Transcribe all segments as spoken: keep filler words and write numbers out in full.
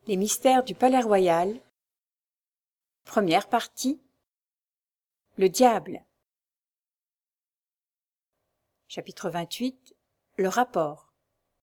Les mystères du Palais-Royal. Première partie. Le diable. Chapitre vingt-huit. Le rapport.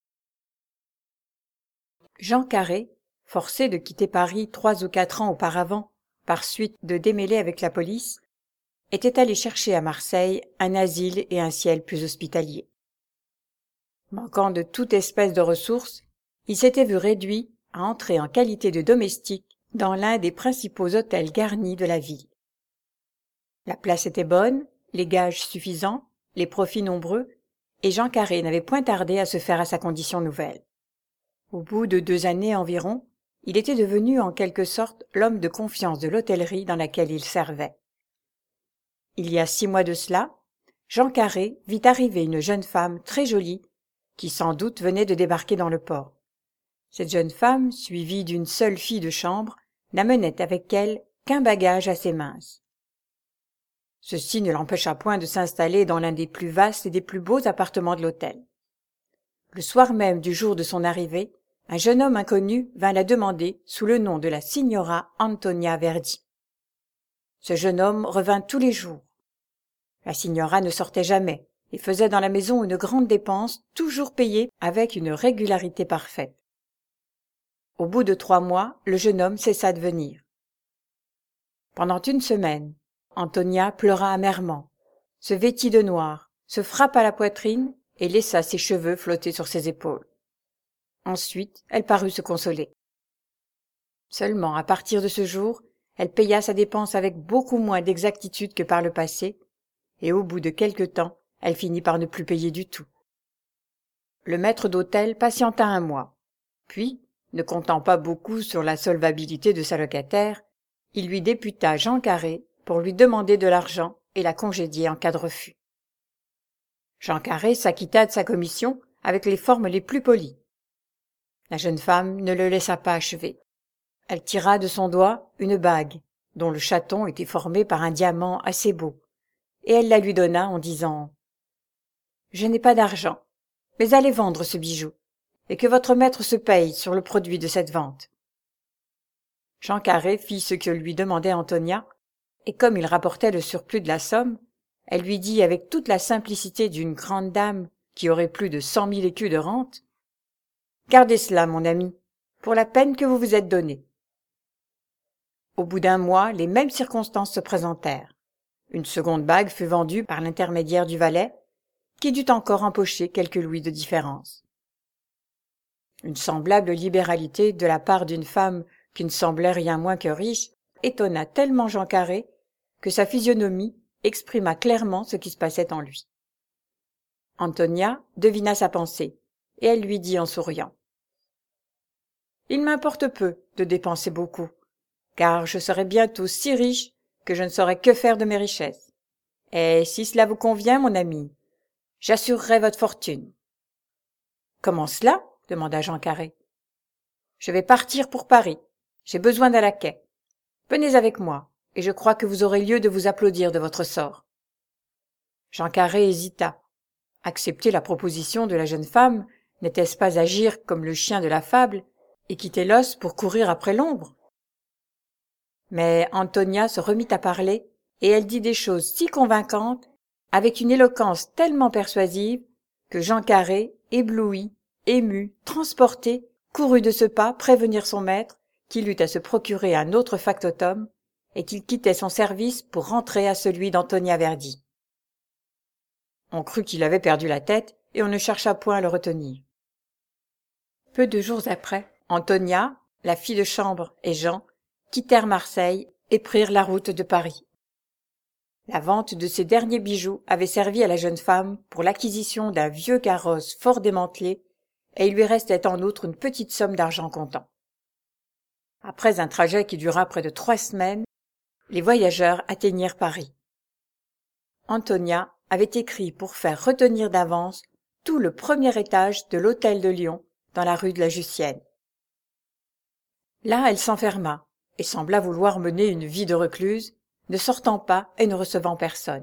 Jean Carré, forcé de quitter Paris trois ou quatre ans auparavant, par suite de démêlés avec la police, était allé chercher à Marseille un asile et un ciel plus hospitaliers. Manquant de toute espèce de ressources, il s'était vu réduit à entrer en qualité de domestique dans l'un des principaux hôtels garnis de la ville. La place était bonne, les gages suffisants, les profits nombreux, et Jean Carré n'avait point tardé à se faire à sa condition nouvelle. Au bout de deux années environ, il était devenu en quelque sorte l'homme de confiance de l'hôtellerie dans laquelle il servait. Il y a six mois de cela, Jean Carré vit arriver une jeune femme très jolie, qui sans doute venait de débarquer dans le port. Cette jeune femme, suivie d'une seule fille de chambre, n'amenait avec elle qu'un bagage assez mince. Ceci ne l'empêcha point de s'installer dans l'un des plus vastes et des plus beaux appartements de l'hôtel. Le soir même du jour de son arrivée, un jeune homme inconnu vint la demander sous le nom de la signora Antonia Verdi. Ce jeune homme revint tous les jours. La signora ne sortait jamais et faisait dans la maison une grande dépense, toujours payée avec une régularité parfaite. Au bout de trois mois, le jeune homme cessa de venir. Pendant une semaine, Antonia pleura amèrement, se vêtit de noir, se frappa la poitrine et laissa ses cheveux flotter sur ses épaules. Ensuite, elle parut se consoler. Seulement, à partir de ce jour, elle paya sa dépense avec beaucoup moins d'exactitude que par le passé, et au bout de quelque temps, elle finit par ne plus payer du tout. Le maître d'hôtel patienta un mois, puis, ne comptant pas beaucoup sur la solvabilité de sa locataire, il lui députa Jean Carré pour lui demander de l'argent et la congédier en cas de refus. Jean Carré s'acquitta de sa commission avec les formes les plus polies. La jeune femme ne le laissa pas achever. Elle tira de son doigt une bague, dont le chaton était formé par un diamant assez beau, et elle la lui donna en disant « Je n'ai pas d'argent, mais allez vendre ce bijou, et que votre maître se paye sur le produit de cette vente. » Jean Carré fit ce que lui demandait Antonia, et comme il rapportait le surplus de la somme, elle lui dit avec toute la simplicité d'une grande dame qui aurait plus de cent mille écus de rente, « Gardez cela, mon ami, pour la peine que vous vous êtes donnée. » Au bout d'un mois, les mêmes circonstances se présentèrent. Une seconde bague fut vendue par l'intermédiaire du valet, qui dut encore empocher quelques louis de différence. Une semblable libéralité de la part d'une femme qui ne semblait rien moins que riche étonna tellement Jean Carré que sa physionomie exprima clairement ce qui se passait en lui. Antonia devina sa pensée, et elle lui dit en souriant « Il m'importe peu de dépenser beaucoup, car je serai bientôt si riche que je ne saurai que faire de mes richesses. Et si cela vous convient, mon ami, j'assurerai votre fortune. »« Comment cela ?» demanda Jean Carré. « Je vais partir pour Paris. J'ai besoin d'un laquais. Venez avec moi, et je crois que vous aurez lieu de vous applaudir de votre sort. » Jean Carré hésita. Accepter la proposition de la jeune femme, n'était-ce pas agir comme le chien de la fable et quitter l'os pour courir après l'ombre? Mais Antonia se remit à parler, et elle dit des choses si convaincantes, avec une éloquence tellement persuasive, que Jean Carré, ébloui, ému, transporté, courut de ce pas prévenir son maître qu'il eut à se procurer un autre factotum et qu'il quittait son service pour rentrer à celui d'Antonia Verdi. On crut qu'il avait perdu la tête et on ne chercha point à le retenir. Peu de jours après, Antonia, la fille de chambre et Jean quittèrent Marseille et prirent la route de Paris. La vente de ces derniers bijoux avait servi à la jeune femme pour l'acquisition d'un vieux carrosse fort démantelé, et il lui restait en outre une petite somme d'argent comptant. Après un trajet qui dura près de trois semaines, les voyageurs atteignirent Paris. Antonia avait écrit pour faire retenir d'avance tout le premier étage de l'hôtel de Lyon dans la rue de la Jussienne. Là, elle s'enferma et sembla vouloir mener une vie de recluse, ne sortant pas et ne recevant personne.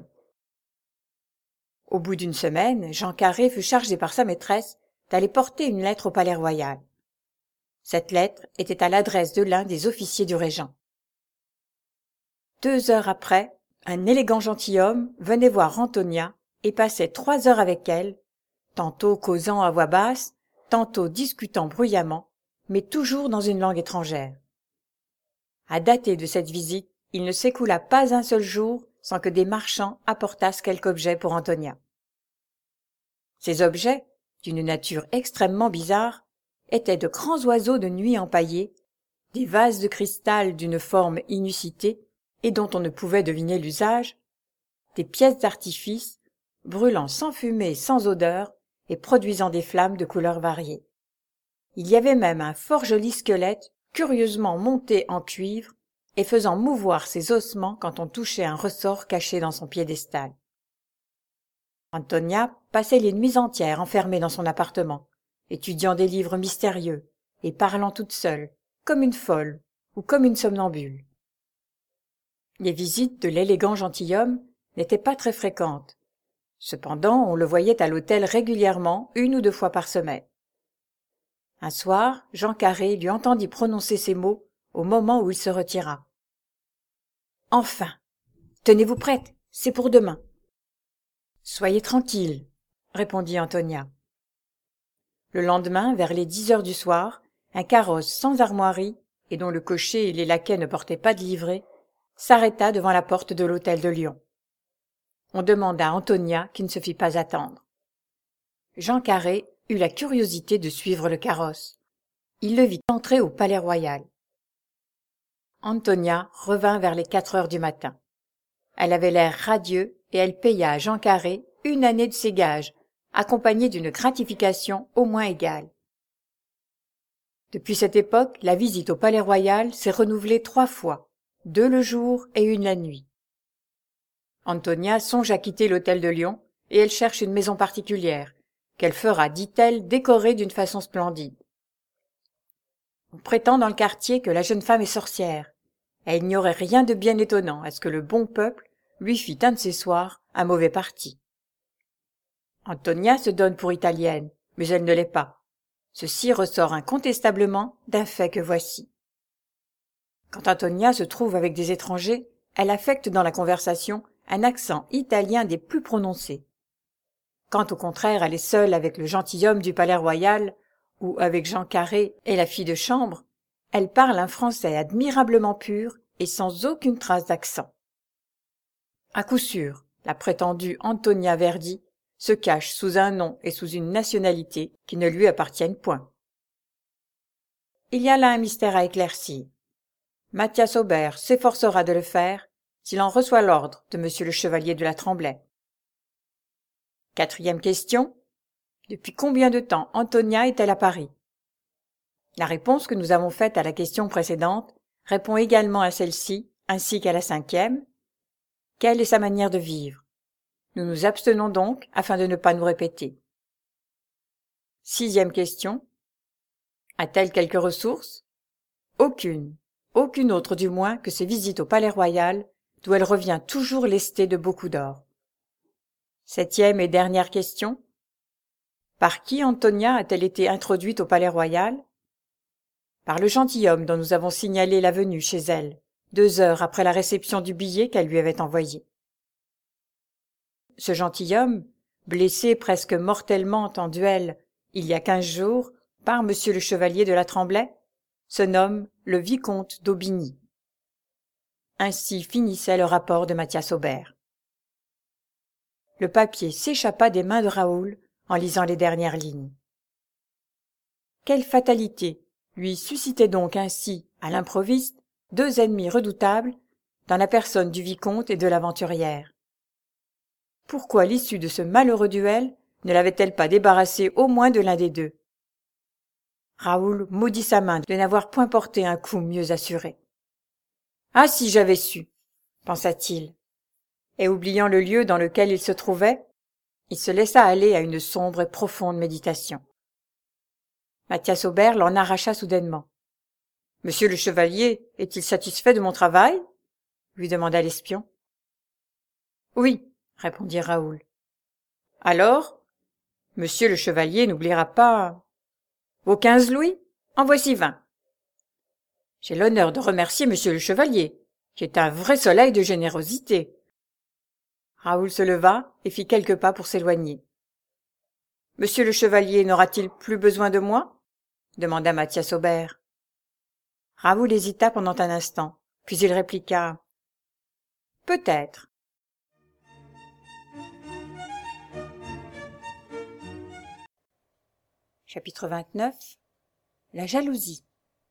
Au bout d'une semaine, Jean Carré fut chargé par sa maîtresse d'aller porter une lettre au Palais-Royal. Cette lettre était à l'adresse de l'un des officiers du régent. Deux heures après, un élégant gentilhomme venait voir Antonia et passait trois heures avec elle, tantôt causant à voix basse, tantôt discutant bruyamment, mais toujours dans une langue étrangère. À dater de cette visite, il ne s'écoula pas un seul jour sans que des marchands apportassent quelque objet pour Antonia. Ces objets, d'une nature extrêmement bizarre, étaient de grands oiseaux de nuit empaillés, des vases de cristal d'une forme inusitée et dont on ne pouvait deviner l'usage, des pièces d'artifice, brûlant sans fumée et sans odeur et produisant des flammes de couleurs variées. Il y avait même un fort joli squelette curieusement monté en cuivre et faisant mouvoir ses ossements quand on touchait un ressort caché dans son piédestal. Antonia passait les nuits entières enfermée dans son appartement, étudiant des livres mystérieux et parlant toute seule, comme une folle ou comme une somnambule. Les visites de l'élégant gentilhomme n'étaient pas très fréquentes. Cependant, on le voyait à l'hôtel régulièrement, une ou deux fois par semaine. Un soir, Jean Carré lui entendit prononcer ces mots au moment où il se retira. « Enfin, tenez-vous prête, c'est pour demain. »« Soyez tranquille, » répondit Antonia. Le lendemain, vers les dix heures du soir, un carrosse sans armoirie, et dont le cocher et les laquais ne portaient pas de livrée, s'arrêta devant la porte de l'hôtel de Lyon. On demanda à Antonia qui ne se fit pas attendre. Jean Carré eut la curiosité de suivre le carrosse. Il le vit entrer au Palais-Royal. Antonia revint vers les quatre heures du matin. Elle avait l'air radieux et elle paya à Jean Carré une année de ses gages, accompagnée d'une gratification au moins égale. Depuis cette époque, la visite au Palais-Royal s'est renouvelée trois fois, deux le jour et une la nuit. Antonia songe à quitter l'hôtel de Lyon et elle cherche une maison particulière, qu'elle fera, dit-elle, décorer d'une façon splendide. On prétend dans le quartier que la jeune femme est sorcière, et il n'y aurait rien de bien étonnant à ce que le bon peuple lui fît un de ces soirs un mauvais parti. Antonia se donne pour italienne, mais elle ne l'est pas. Ceci ressort incontestablement d'un fait que voici. Quand Antonia se trouve avec des étrangers, elle affecte dans la conversation un accent italien des plus prononcés. Quand au contraire elle est seule avec le gentilhomme du Palais-Royal, ou avec Jean Carré et la fille de chambre, elle parle un français admirablement pur et sans aucune trace d'accent. À coup sûr, la prétendue Antonia Verdi se cache sous un nom et sous une nationalité qui ne lui appartiennent point. Il y a là un mystère à éclaircir. Mathias Aubert s'efforcera de le faire s'il en reçoit l'ordre de monsieur le chevalier de la Tremblay. Quatrième question. Depuis combien de temps Antonia est-elle à Paris? La réponse que nous avons faite à la question précédente répond également à celle-ci, ainsi qu'à la cinquième. Quelle est sa manière de vivre? Nous nous abstenons donc afin de ne pas nous répéter. Sixième question. A-t-elle quelques ressources? Aucune, aucune autre du moins que ses visites au Palais-Royal, d'où elle revient toujours lestée de beaucoup d'or. Septième et dernière question. Par qui Antonia a-t-elle été introduite au Palais-Royal? Par le gentilhomme dont nous avons signalé la venue chez elle, deux heures après la réception du billet qu'elle lui avait envoyé. Ce gentilhomme, blessé presque mortellement en duel il y a quinze jours par monsieur le chevalier de la Tremblay, se nomme le vicomte d'Aubigny. Ainsi finissait le rapport de Mathias Aubert. Le papier s'échappa des mains de Raoul en lisant les dernières lignes. Quelle fatalité lui suscitait donc ainsi, à l'improviste, deux ennemis redoutables dans la personne du vicomte et de l'aventurière? Pourquoi l'issue de ce malheureux duel ne l'avait-elle pas débarrassé au moins de l'un des deux? Raoul maudit sa main de n'avoir point porté un coup mieux assuré. « Ah, si j'avais su !» pensa-t-il, et oubliant le lieu dans lequel il se trouvait, il se laissa aller à une sombre et profonde méditation. Mathias Aubert l'en arracha soudainement. « Monsieur le chevalier est-il satisfait de mon travail ?» lui demanda l'espion. « Oui, » répondit Raoul. « Alors, monsieur le chevalier n'oubliera pas... Vos quinze louis ? En voici vingt. J'ai l'honneur de remercier monsieur le chevalier, qui est un vrai soleil de générosité. Raoul se leva et fit quelques pas pour s'éloigner. « Monsieur le chevalier n'aura-t-il plus besoin de moi ?» demanda Mathias Aubert. Raoul hésita pendant un instant, puis il répliqua « Peut-être. » Chapitre vingt-neuf. La jalousie.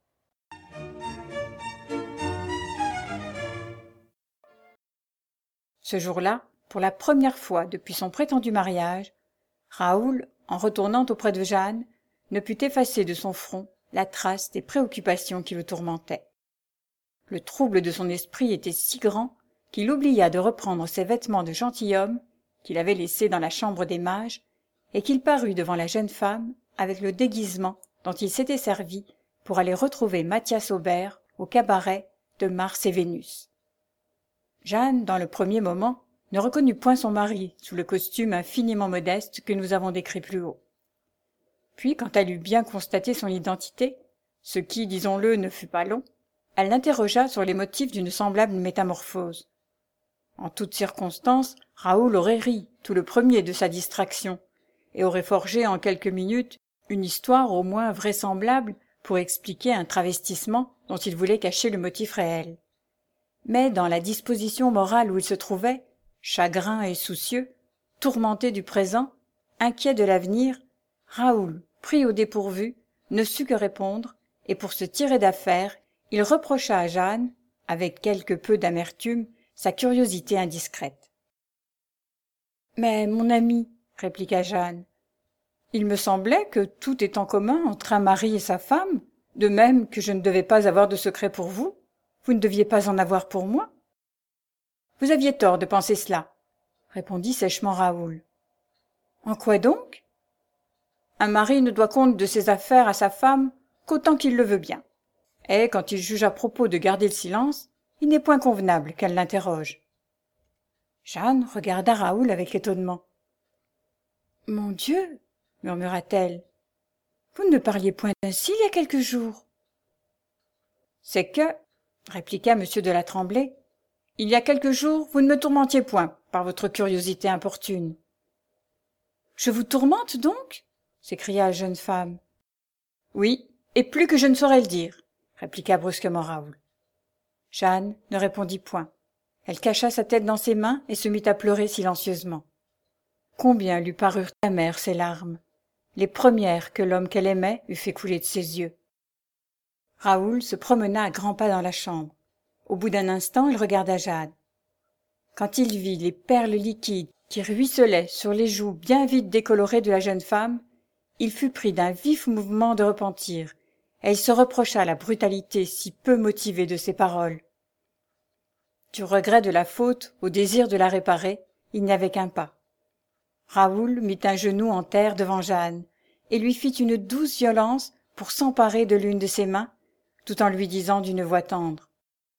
Ce jour-là, pour la première fois depuis son prétendu mariage, Raoul, en retournant auprès de Jeanne, ne put effacer de son front la trace des préoccupations qui le tourmentaient. Le trouble de son esprit était si grand qu'il oublia de reprendre ses vêtements de gentilhomme qu'il avait laissés dans la chambre des mages et qu'il parut devant la jeune femme avec le déguisement dont il s'était servi pour aller retrouver Mathias Aubert au cabaret de Mars et Vénus. Jeanne, dans le premier moment, ne reconnut point son mari sous le costume infiniment modeste que nous avons décrit plus haut. Puis, quand elle eut bien constaté son identité, ce qui, disons-le, ne fut pas long, elle l'interrogea sur les motifs d'une semblable métamorphose. En toutes circonstances, Raoul aurait ri, tout le premier, de sa distraction, et aurait forgé en quelques minutes une histoire au moins vraisemblable pour expliquer un travestissement dont il voulait cacher le motif réel. Mais dans la disposition morale où il se trouvait, chagrin et soucieux, tourmenté du présent, inquiet de l'avenir, Raoul, pris au dépourvu, ne sut que répondre, et pour se tirer d'affaire, il reprocha à Jeanne, avec quelque peu d'amertume, sa curiosité indiscrète. « Mais, mon ami, répliqua Jeanne, il me semblait que tout est en commun entre un mari et sa femme, de même que je ne devais pas avoir de secret pour vous. Vous ne deviez pas en avoir pour moi. »« Vous aviez tort de penser cela, » répondit sèchement Raoul. « En quoi donc ? Un mari ne doit compte de ses affaires à sa femme qu'autant qu'il le veut bien. Et quand il juge à propos de garder le silence, il n'est point convenable qu'elle l'interroge. » Jeanne regarda Raoul avec étonnement. « Mon Dieu !» murmura-t-elle. « Vous ne parliez point ainsi il y a quelques jours. »« C'est que, » répliqua M. de la Tremblay, « il y a quelques jours, vous ne me tourmentiez point par votre curiosité importune. »« Je vous tourmente donc ?» s'écria la jeune femme. « Oui, et plus que je ne saurais le dire, » répliqua brusquement Raoul. Jeanne ne répondit point. Elle cacha sa tête dans ses mains et se mit à pleurer silencieusement. Combien lui parurent amères ces larmes, les premières que l'homme qu'elle aimait eût fait couler de ses yeux. Raoul se promena à grands pas dans la chambre. Au bout d'un instant, il regarda Jeanne. Quand il vit les perles liquides qui ruisselaient sur les joues bien vides décolorées de la jeune femme, il fut pris d'un vif mouvement de repentir, et il se reprocha la brutalité si peu motivée de ses paroles. Du regret de la faute au désir de la réparer, il n'y avait qu'un pas. Raoul mit un genou en terre devant Jeanne et lui fit une douce violence pour s'emparer de l'une de ses mains, tout en lui disant d'une voix tendre.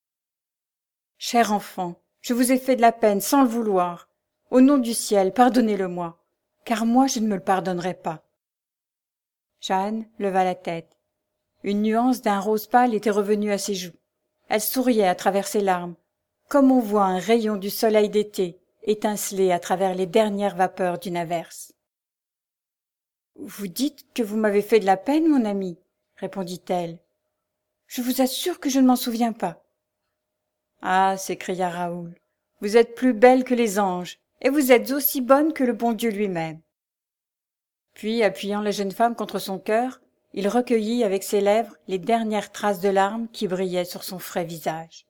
« Cher enfant, je vous ai fait de la peine sans le vouloir. Au nom du ciel, pardonnez-le-moi, car moi je ne me le pardonnerai pas. » Jeanne leva la tête. Une nuance d'un rose pâle était revenue à ses joues. Elle souriait à travers ses larmes, comme on voit un rayon du soleil d'été étinceler à travers les dernières vapeurs d'une averse. « Vous dites que vous m'avez fait de la peine, mon ami, » répondit-elle. « Je vous assure que je ne m'en souviens pas. »« Ah » s'écria Raoul, « vous êtes plus belle que les anges, et vous êtes aussi bonne que le bon Dieu lui-même. » Puis, appuyant la jeune femme contre son cœur, il recueillit avec ses lèvres les dernières traces de larmes qui brillaient sur son frais visage.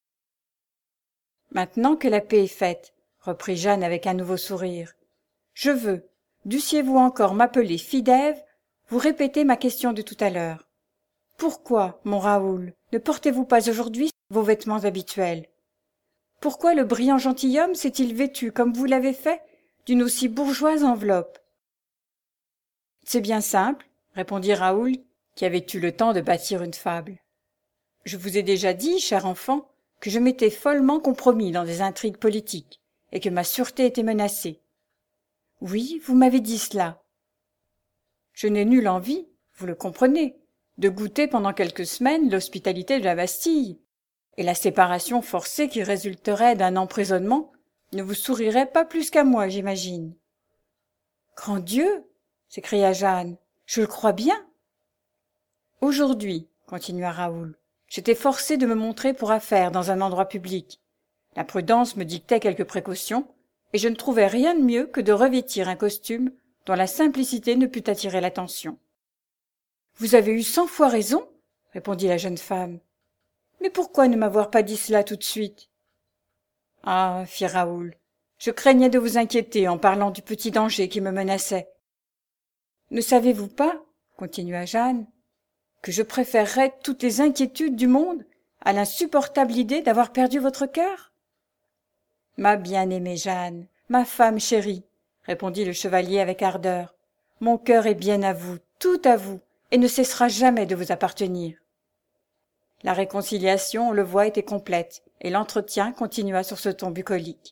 « Maintenant que la paix est faite, » reprit Jeanne avec un nouveau sourire, « je veux, dussiez-vous encore m'appeler fille d'Ève, vous répéter ma question de tout à l'heure. Pourquoi, mon Raoul, ne portez-vous pas aujourd'hui vos vêtements habituels? Pourquoi le brillant gentilhomme s'est-il vêtu, comme vous l'avez fait, d'une aussi bourgeoise enveloppe? » « C'est bien simple, » répondit Raoul, qui avait eu le temps de bâtir une fable. « Je vous ai déjà dit, cher enfant, que je m'étais follement compromis dans des intrigues politiques, et que ma sûreté était menacée. Oui, vous m'avez dit cela. Je n'ai nulle envie, vous le comprenez, de goûter pendant quelques semaines l'hospitalité de la Bastille, et la séparation forcée qui résulterait d'un emprisonnement ne vous sourirait pas plus qu'à moi, j'imagine. Grand Dieu! S'écria Jeanne. Je le crois bien. Aujourd'hui, continua Raoul, j'étais forcé de me montrer pour affaire dans un endroit public. La prudence me dictait quelques précautions, et je ne trouvais rien de mieux que de revêtir un costume dont la simplicité ne put attirer l'attention. Vous avez eu cent fois raison, répondit la jeune femme. Mais pourquoi ne m'avoir pas dit cela tout de suite? Ah, fit Raoul, je craignais de vous inquiéter en parlant du petit danger qui me menaçait. Ne savez-vous pas, continua Jeanne, que je préférerais toutes les inquiétudes du monde à l'insupportable idée d'avoir perdu votre cœur? Ma bien-aimée Jeanne, ma femme chérie, répondit le chevalier avec ardeur, mon cœur est bien à vous, tout à vous, et ne cessera jamais de vous appartenir. La réconciliation, on le voit, était complète, et l'entretien continua sur ce ton bucolique.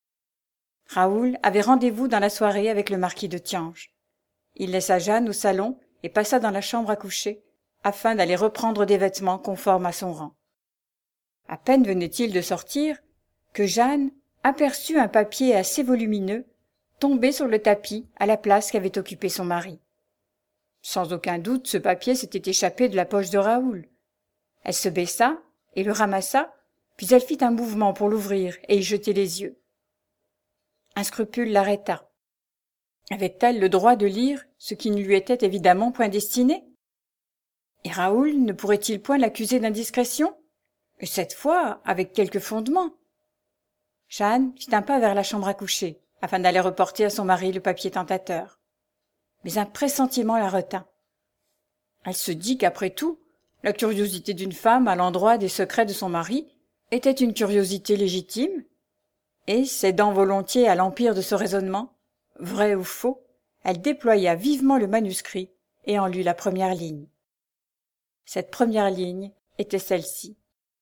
Raoul avait rendez-vous dans la soirée avec le marquis de Thianges. Il laissa Jeanne au salon et passa dans la chambre à coucher, afin d'aller reprendre des vêtements conformes à son rang. À peine venait-il de sortir que Jeanne aperçut un papier assez volumineux tombé sur le tapis à la place qu'avait occupée son mari. Sans aucun doute, ce papier s'était échappé de la poche de Raoul. Elle se baissa et le ramassa, puis elle fit un mouvement pour l'ouvrir et y jeter les yeux. Un scrupule l'arrêta. Avait-elle le droit de lire ce qui ne lui était évidemment point destiné? Et Raoul ne pourrait-il point l'accuser d'indiscrétion? Et cette fois, avec quelque fondement. Jeanne fit un pas vers la chambre à coucher, afin d'aller reporter à son mari le papier tentateur. Mais un pressentiment la retint. Elle se dit qu'après tout, la curiosité d'une femme à l'endroit des secrets de son mari était une curiosité légitime, et, cédant volontiers à l'empire de ce raisonnement, vrai ou faux, elle déploya vivement le manuscrit et en lut la première ligne. Cette première ligne était celle-ci.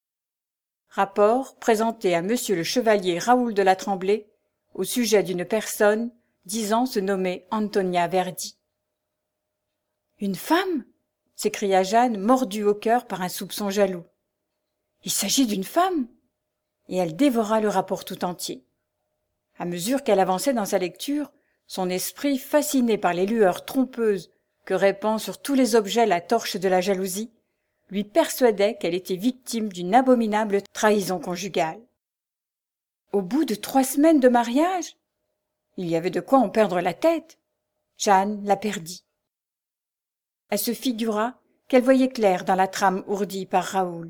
Rapport présenté à monsieur le chevalier Raoul de la Tremblay au sujet d'une personne disant se nommer Antonia Verdi. Une femme? S'écria Jeanne, mordue au cœur par un soupçon jaloux. Il s'agit d'une femme? Et elle dévora le rapport tout entier. À mesure qu'elle avançait dans sa lecture, son esprit, fasciné par les lueurs trompeuses que répand sur tous les objets la torche de la jalousie, lui persuadait qu'elle était victime d'une abominable trahison conjugale. Au bout de trois semaines de mariage? Il y avait de quoi en perdre la tête. Jeanne la perdit. Elle se figura qu'elle voyait clair dans la trame ourdie par Raoul.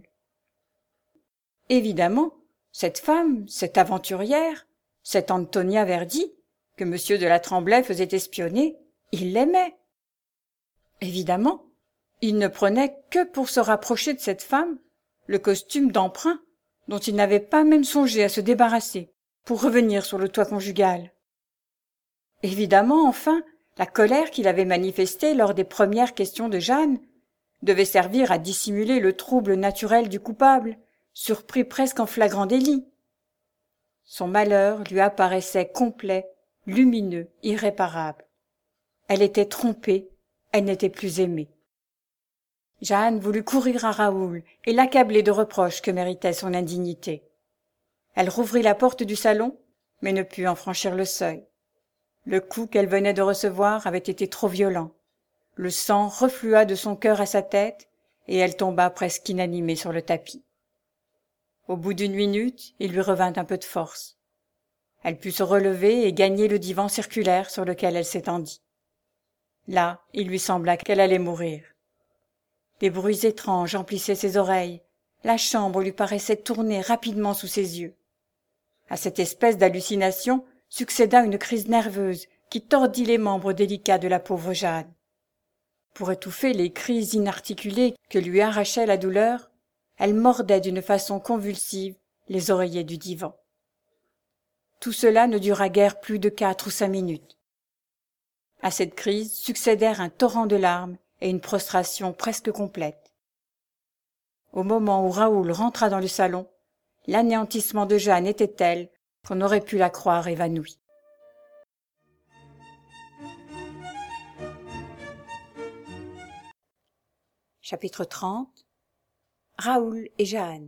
Évidemment, cette femme, cette aventurière, cette Antonia Verdi, que monsieur de la Tremblay faisait espionner, il l'aimait. Évidemment, il ne prenait que pour se rapprocher de cette femme le costume d'emprunt dont il n'avait pas même songé à se débarrasser pour revenir sur le toit conjugal. Évidemment, enfin, la colère qu'il avait manifestée lors des premières questions de Jeanne devait servir à dissimuler le trouble naturel du coupable, surpris presque en flagrant délit. Son malheur lui apparaissait complet, lumineux, irréparable. Elle était trompée, elle n'était plus aimée. Jeanne voulut courir à Raoul et l'accabler de reproches que méritait son indignité. Elle rouvrit la porte du salon, mais ne put en franchir le seuil. Le coup qu'elle venait de recevoir avait été trop violent. Le sang reflua de son cœur à sa tête, et elle tomba presque inanimée sur le tapis. Au bout d'une minute, il lui revint un peu de force. Elle put se relever et gagner le divan circulaire sur lequel elle s'étendit. Là, il lui sembla qu'elle allait mourir. Des bruits étranges emplissaient ses oreilles. La chambre lui paraissait tourner rapidement sous ses yeux. À cette espèce d'hallucination succéda une crise nerveuse qui tordit les membres délicats de la pauvre Jeanne. Pour étouffer les cris inarticulés que lui arrachait la douleur, elle mordait d'une façon convulsive les oreillers du divan. Tout cela ne dura guère plus de quatre ou cinq minutes. À cette crise succédèrent un torrent de larmes et une prostration presque complète. Au moment où Raoul rentra dans le salon, l'anéantissement de Jeanne était tel qu'on aurait pu la croire évanouie. Chapitre trente. Raoul et Jeanne.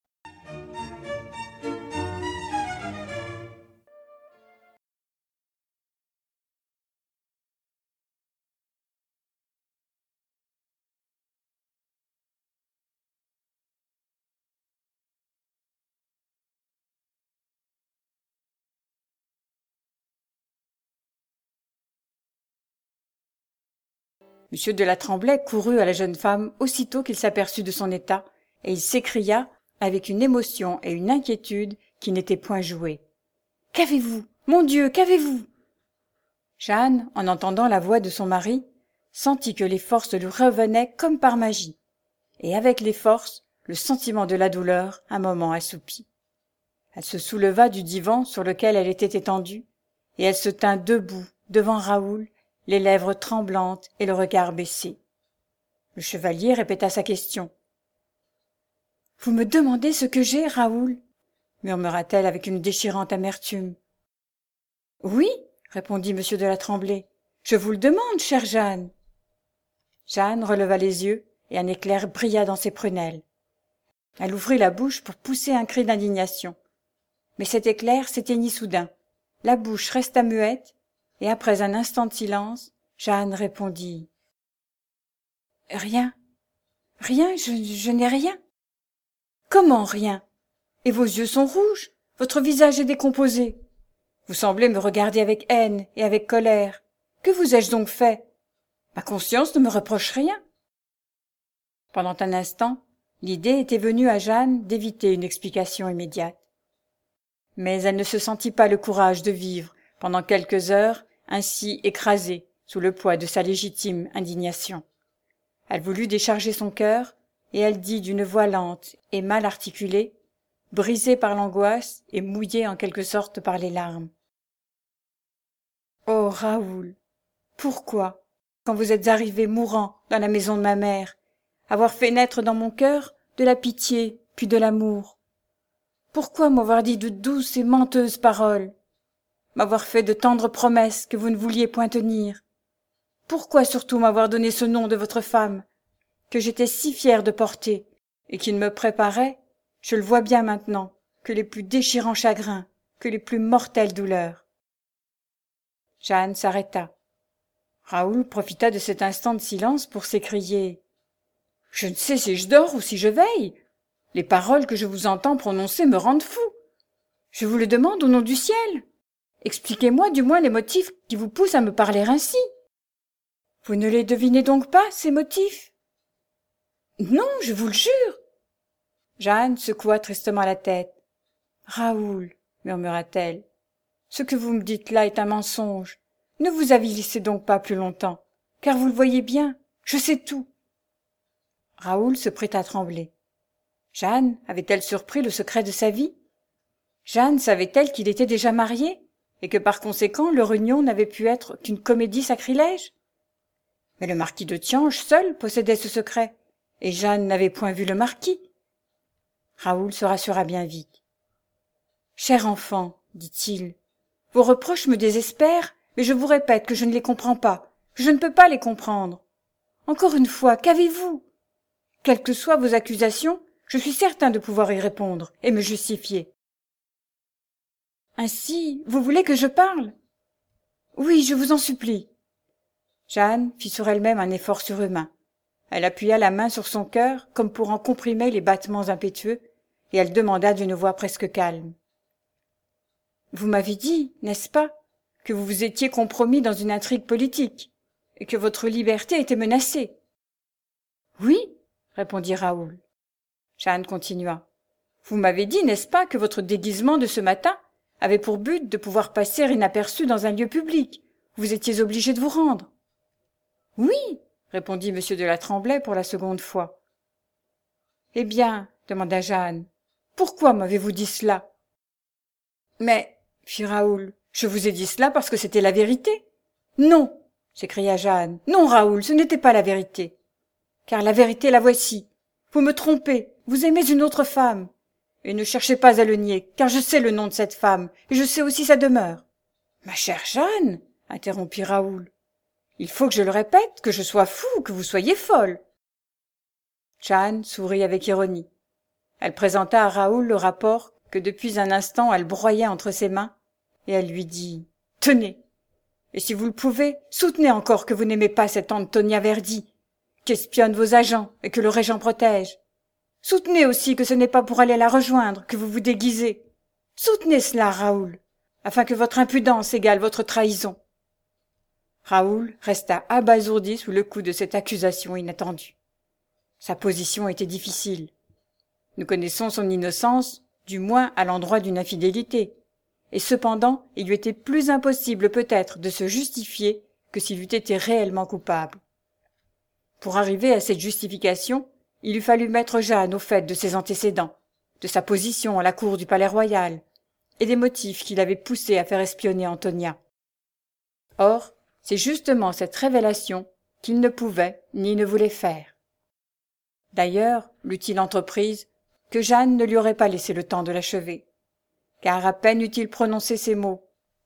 Monsieur de la Tremblay courut à la jeune femme aussitôt qu'il s'aperçut de son état, et il s'écria, avec une émotion et une inquiétude qui n'étaient point jouées. « Qu'avez-vous? Mon Dieu, qu'avez-vous » Jeanne, en entendant la voix de son mari, sentit que les forces lui revenaient comme par magie, et avec les forces, le sentiment de la douleur un moment assoupi. Elle se souleva du divan sur lequel elle était étendue, et elle se tint debout devant Raoul, les lèvres tremblantes et le regard baissé. Le chevalier répéta sa question. « Vous me demandez ce que j'ai, Raoul » murmura-t-elle avec une déchirante amertume. « Oui, » répondit monsieur de la Tremblay, « je vous le demande, chère Jeanne. » Jeanne releva les yeux et un éclair brilla dans ses prunelles. Elle ouvrit la bouche pour pousser un cri d'indignation. Mais cet éclair s'éteignit soudain. La bouche resta muette, et après un instant de silence, Jeanne répondit. « Rien, rien, je, je n'ai rien. »« Comment rien? Et vos yeux sont rouges, votre visage est décomposé. Vous semblez me regarder avec haine et avec colère. Que vous ai-je donc fait? Ma conscience ne me reproche rien. » Pendant un instant, l'idée était venue à Jeanne d'éviter une explication immédiate. Mais elle ne se sentit pas le courage de vivre, pendant quelques heures, ainsi écrasée sous le poids de sa légitime indignation. Elle voulut décharger son cœur, et elle dit d'une voix lente et mal articulée, brisée par l'angoisse et mouillée en quelque sorte par les larmes. « Oh, Raoul, pourquoi, quand vous êtes arrivé mourant dans la maison de ma mère, avoir fait naître dans mon cœur de la pitié puis de l'amour? Pourquoi m'avoir dit de douces et menteuses paroles? M'avoir fait de tendres promesses que vous ne vouliez point tenir? Pourquoi surtout m'avoir donné ce nom de votre femme, que j'étais si fière de porter, et qui ne me préparait, je le vois bien maintenant, que les plus déchirants chagrins, que les plus mortelles douleurs? » Jeanne s'arrêta. Raoul profita de cet instant de silence pour s'écrier. « Je ne sais si je dors ou si je veille. Les paroles que je vous entends prononcer me rendent fou. Je vous le demande au nom du ciel. Expliquez-moi du moins les motifs qui vous poussent à me parler ainsi. Vous ne les devinez donc pas, ces motifs? »« Non, je vous le jure. » Jeanne secoua tristement la tête. « Raoul, murmura-t-elle, ce que vous me dites là est un mensonge. Ne vous avilissez donc pas plus longtemps, car vous le voyez bien, je sais tout. » Raoul se prit à trembler. Jeanne avait-elle surpris le secret de sa vie? Jeanne savait-elle qu'il était déjà marié, et que par conséquent leur union n'avait pu être qu'une comédie sacrilège? Mais le marquis de Tiange seul possédait ce secret, et Jeanne n'avait point vu le marquis. Raoul se rassura bien vite. « Cher enfant, dit-il, vos reproches me désespèrent, mais je vous répète que je ne les comprends pas, que je ne peux pas les comprendre. Encore une fois, qu'avez-vous? Quelles que soient vos accusations, je suis certain de pouvoir y répondre et me justifier. »« Ainsi, vous voulez que je parle? »« Oui, je vous en supplie. » Jeanne fit sur elle-même un effort surhumain. Elle appuya la main sur son cœur comme pour en comprimer les battements impétueux, et elle demanda d'une voix presque calme. « Vous m'avez dit, n'est-ce pas, que vous vous étiez compromis dans une intrigue politique, et que votre liberté était menacée? »« Oui, » répondit Raoul. Jeanne continua. « Vous m'avez dit, n'est-ce pas, que votre déguisement de ce matin avait pour but de pouvoir passer inaperçu dans un lieu public. Vous étiez obligé de vous rendre. »« Oui, » répondit monsieur de la Tremblay pour la seconde fois. « Eh bien, » demanda Jeanne, « pourquoi m'avez-vous dit cela ?»« Mais, » fit Raoul, « je vous ai dit cela parce que c'était la vérité. »« Non !» s'écria Jeanne. « Non, Raoul, ce n'était pas la vérité. Car la vérité, la voici. Vous me trompez, vous aimez une autre femme. Et ne cherchez pas à le nier, car je sais le nom de cette femme, et je sais aussi sa demeure. »« Ma chère Jeanne, » interrompit Raoul, « il faut que je le répète, que je sois fou, que vous soyez folle. » Jeanne sourit avec ironie. Elle présenta à Raoul le rapport que depuis un instant elle broyait entre ses mains, et elle lui dit « Tenez, et si vous le pouvez, soutenez encore que vous n'aimez pas cette Antonia Verdi, qu'espionnent vos agents et que le régent protège. Soutenez aussi que ce n'est pas pour aller la rejoindre que vous vous déguisez. Soutenez cela, Raoul, afin que votre impudence égale votre trahison. » Raoul resta abasourdi sous le coup de cette accusation inattendue. Sa position était difficile. Nous connaissons son innocence, du moins à l'endroit d'une infidélité, et cependant il lui était plus impossible peut-être de se justifier que s'il eût été réellement coupable. Pour arriver à cette justification, il eût fallu mettre Jeanne au fait de ses antécédents, de sa position à la cour du Palais-Royal, et des motifs qui l'avaient poussé à faire espionner Antonia. Or, c'est justement cette révélation qu'il ne pouvait ni ne voulait faire. D'ailleurs, l'eût-il entreprise, que Jeanne ne lui aurait pas laissé le temps de l'achever, car à peine eût-il prononcé ces mots.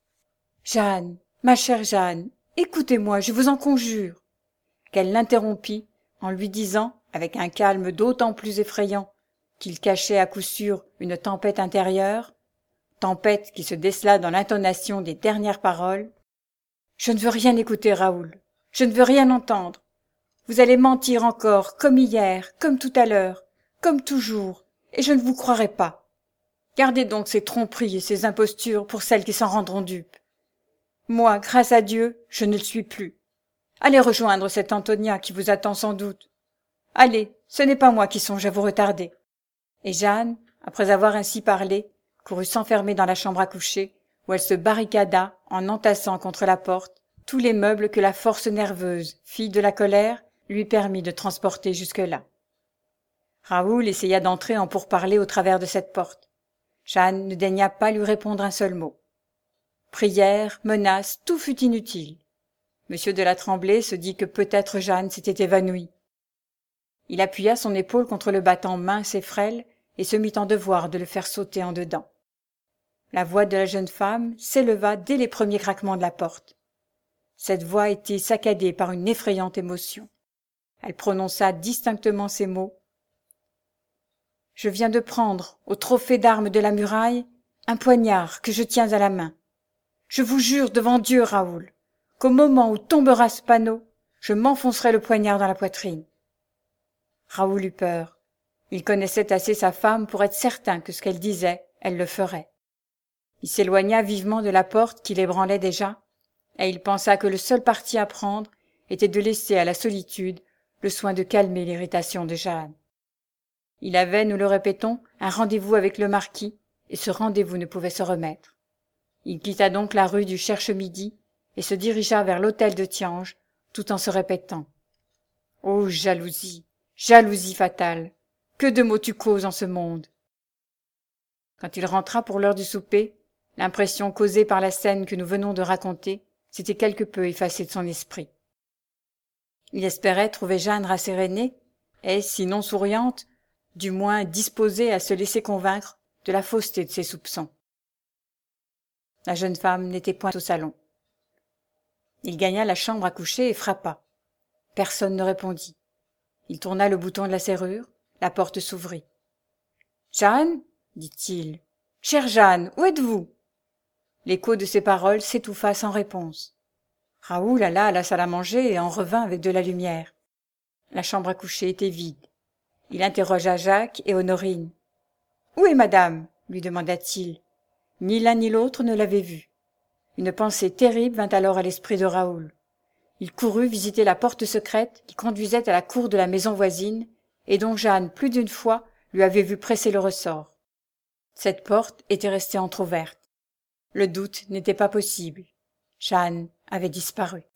« Jeanne, ma chère Jeanne, écoutez-moi, je vous en conjure !» qu'elle l'interrompit en lui disant, avec un calme d'autant plus effrayant qu'il cachait à coup sûr une tempête intérieure, tempête qui se décela dans l'intonation des dernières paroles, « Je ne veux rien écouter, Raoul, je ne veux rien entendre. Vous allez mentir encore, comme hier, comme tout à l'heure, comme toujours, et je ne vous croirai pas. Gardez donc ces tromperies et ces impostures pour celles qui s'en rendront dupes. Moi, grâce à Dieu, je ne le suis plus. Allez rejoindre cette Antonia qui vous attend sans doute. Allez, ce n'est pas moi qui songe à vous retarder. » Et Jeanne, après avoir ainsi parlé, courut s'enfermer dans la chambre à coucher, où elle se barricada en entassant contre la porte tous les meubles que la force nerveuse, fille de la colère, lui permit de transporter jusque-là. Raoul essaya d'entrer en pourparlers au travers de cette porte. Jeanne ne daigna pas lui répondre un seul mot. Prières, menaces, tout fut inutile. Monsieur de la Tremblay se dit que peut-être Jeanne s'était évanouie. Il appuya son épaule contre le battant mince et frêle et se mit en devoir de le faire sauter en dedans. La voix de la jeune femme s'éleva dès les premiers craquements de la porte. Cette voix était saccadée par une effrayante émotion. Elle prononça distinctement ces mots. « Je viens de prendre, au trophée d'armes de la muraille, un poignard que je tiens à la main. Je vous jure devant Dieu, Raoul, qu'au moment où tombera ce panneau, je m'enfoncerai le poignard dans la poitrine. » Raoul eut peur. Il connaissait assez sa femme pour être certain que ce qu'elle disait, elle le ferait. Il s'éloigna vivement de la porte qui l'ébranlait déjà, et il pensa que le seul parti à prendre était de laisser à la solitude le soin de calmer l'irritation de Jeanne. Il avait, nous le répétons, un rendez-vous avec le marquis, et ce rendez-vous ne pouvait se remettre. Il quitta donc la rue du Cherche-Midi et se dirigea vers l'hôtel de Tiange, tout en se répétant. « Ô jalousie, jalousie fatale, que de maux tu causes en ce monde !» Quand il rentra pour l'heure du souper, l'impression causée par la scène que nous venons de raconter s'était quelque peu effacée de son esprit. Il espérait trouver Jeanne rassérénée et, sinon souriante, du moins disposée à se laisser convaincre de la fausseté de ses soupçons. La jeune femme n'était point au salon. Il gagna la chambre à coucher et frappa. Personne ne répondit. Il tourna le bouton de la serrure, la porte s'ouvrit. « Jeanne » dit-il. « Chère Jeanne, où êtes-vous » L'écho de ses paroles s'étouffa sans réponse. Raoul alla à la salle à manger et en revint avec de la lumière. La chambre à coucher était vide. Il interrogea Jacques et Honorine. « Où est madame » lui demanda-t-il. Ni l'un ni l'autre ne l'avait vue. Une pensée terrible vint alors à l'esprit de Raoul. Il courut visiter la porte secrète qui conduisait à la cour de la maison voisine et dont Jeanne, plus d'une fois, lui avait vu presser le ressort. Cette porte était restée entr'ouverte. Le doute n'était pas possible. Jeanne avait disparu.